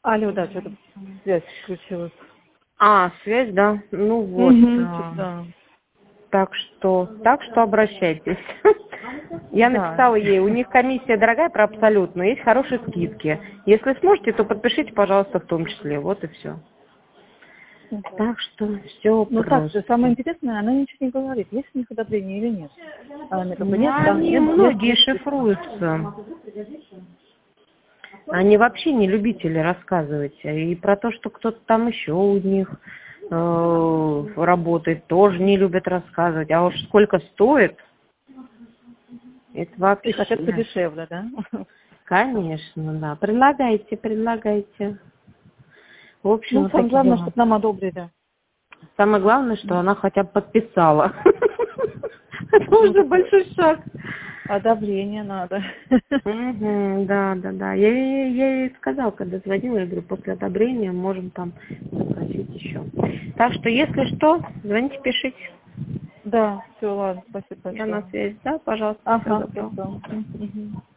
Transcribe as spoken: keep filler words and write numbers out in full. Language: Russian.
Алло, да, что-то связь включилась. А, связь, да? Ну вот. Угу, а, да. Так что, так что обращайтесь. Я Да. написала ей, у них комиссия дорогая про абсолют, но есть хорошие скидки. Если сможете, то подпишите, пожалуйста, в том числе. Вот и все. Так что все Ну так же, просто. самое интересное, она ничего не говорит, есть у них одобрение или нет. А она как бы Ну, нет, да, они нет, нет, многие нет, шифруются. Они вообще не любители рассказывать. И про то, что кто-то там еще у них э, работает, тоже не любят рассказывать. А уж сколько стоит, это вообще... и хотят подешевле, да? Конечно, да. Предлагайте, предлагайте. В общем, Ну, вот самое такие главное, дела. чтобы нам одобрили. Самое главное, что она хотя бы подписала. Это Ну, уже так большой шаг. одобрение надо. Мгм, да, да, да. Я, ей- я ей сказала, когда звонила, я говорю, после одобрения можем там запросить еще. Так что, если что, звоните, пишите. Да, все, ладно, спасибо Я на большое. связи, да, пожалуйста, всего Ага, доброго. хорошо. Мгм.